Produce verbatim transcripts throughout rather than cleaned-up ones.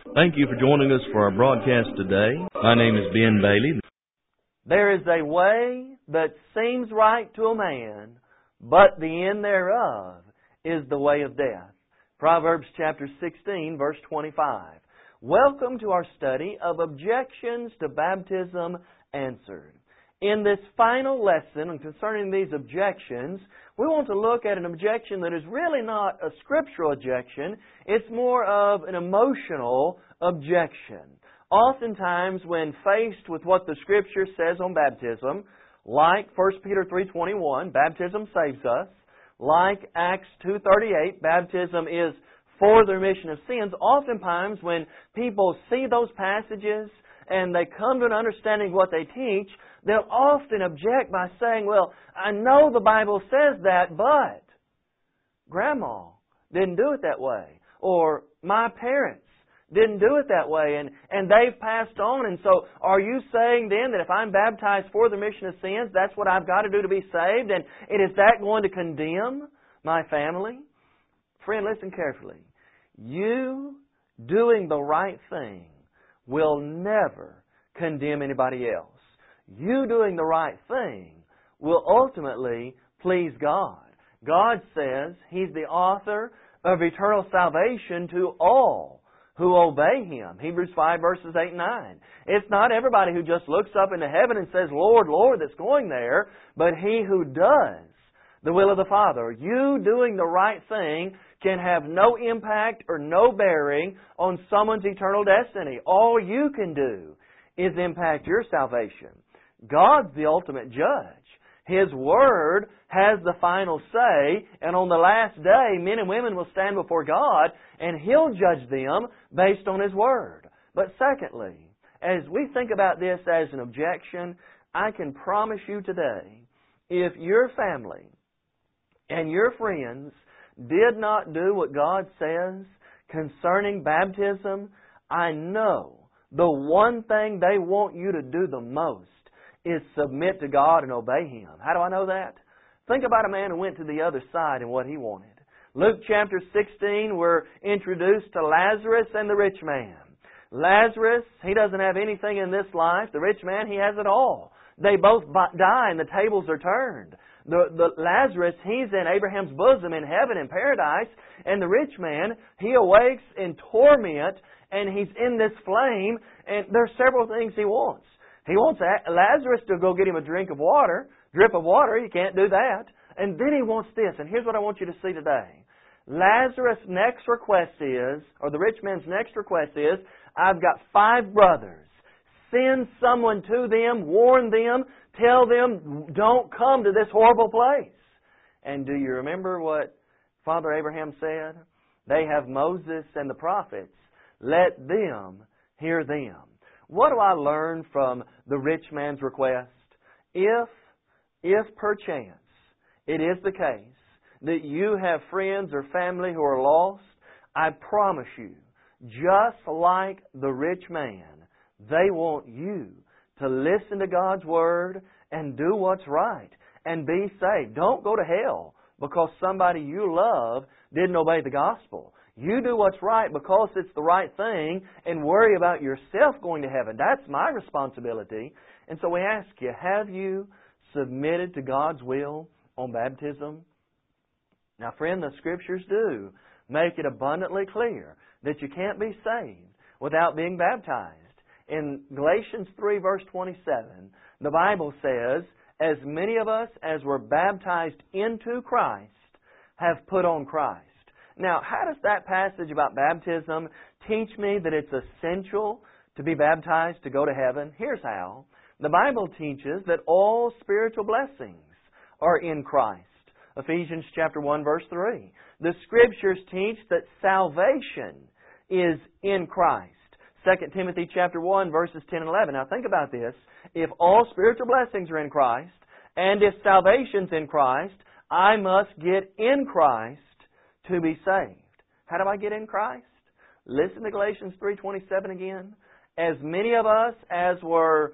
Thank you for joining us for our broadcast today. My name is Ben Bailey. There is a way that seems right to a man, but the end thereof is the way of death. Proverbs chapter sixteen, verse twenty-five. Welcome to our study of objections to baptism answered. In this final lesson concerning these objections, we want to look at an objection that is really not a scriptural objection. It's more of an emotional objection. Oftentimes, when faced with what the Scripture says on baptism, like First Peter three twenty-one, baptism saves us, like Acts two thirty-eight, baptism is for the remission of sins, oftentimes when people see those passages and they come to an understanding of what they teach, they'll often object by saying, well, I know the Bible says that, but Grandma didn't do it that way. Or my parents didn't do it that way, and, and they've passed on. And so are you saying then that if I'm baptized for the remission of sins, that's what I've got to do to be saved? And, and is that going to condemn my family? Friend, listen carefully. You doing the right thing will never condemn anybody else. You doing the right thing will ultimately please God. God says He's the author of eternal salvation to all who obey Him. Hebrews five verses eight and nine. It's not everybody who just looks up into heaven and says, Lord, Lord, that's going there, but he who does the will of the Father. You doing the right thing can have no impact or no bearing on someone's eternal destiny. All you can do is impact your salvation. God's the ultimate judge. His Word has the final say, and on the last day, men and women will stand before God, and He'll judge them based on His Word. But secondly, as we think about this as an objection, I can promise you today, if your family and your friends did not do what God says concerning baptism, I know the one thing they want you to do the most is submit to God and obey Him. How do I know that? Think about a man who went to the other side and what he wanted. Luke chapter sixteen, we're introduced to Lazarus and the rich man. Lazarus, he doesn't have anything in this life. The rich man, he has it all. They both die and the tables are turned. The, the Lazarus, he's in Abraham's bosom in heaven in paradise, and the rich man, he awakes in torment and he's in this flame, and there's several things he wants. He wants Lazarus to go get him a drink of water, drip of water. He can't do that. And then he wants this. And here's what I want you to see today. Lazarus' next request is, or the rich man's next request is, I've got five brothers. Send someone to them, warn them, tell them, don't come to this horrible place. And do you remember what Father Abraham said? They have Moses and the prophets. Let them hear them. What do I learn from the rich man's request? If, if perchance it is the case that you have friends or family who are lost, I promise you, just like the rich man, they want you to listen to God's Word and do what's right and be saved. Don't go to hell because somebody you love didn't obey the gospel. You do what's right because it's the right thing and worry about yourself going to heaven. That's my responsibility. And so we ask you, have you submitted to God's will on baptism? Now, friend, the Scriptures do make it abundantly clear that you can't be saved without being baptized. In Galatians three, verse twenty-seven, the Bible says, as many of us as were baptized into Christ have put on Christ. Now, how does that passage about baptism teach me that it's essential to be baptized to go to heaven? Here's how. The Bible teaches that all spiritual blessings are in Christ. Ephesians chapter one, verse three. The Scriptures teach that salvation is in Christ. Second Timothy chapter one, verses ten and eleven. Now think about this. If all spiritual blessings are in Christ, and if salvation's in Christ, I must get in Christ to be saved. How do I get in Christ? Listen to Galatians three twenty-seven again. As many of us as were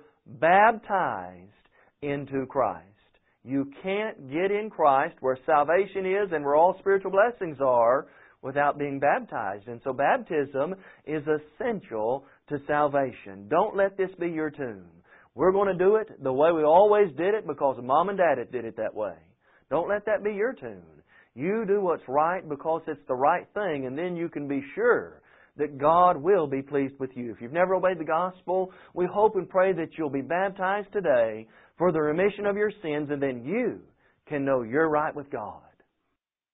baptized into Christ. You can't get in Christ where salvation is and where all spiritual blessings are without being baptized. And so baptism is essential to salvation. Don't let this be your tune. We're going to do it the way we always did it because Mom and Dad did it that way. Don't let that be your tune. You do what's right because it's the right thing, and then you can be sure that God will be pleased with you. If you've never obeyed the gospel, we hope and pray that you'll be baptized today for the remission of your sins, and then you can know you're right with God.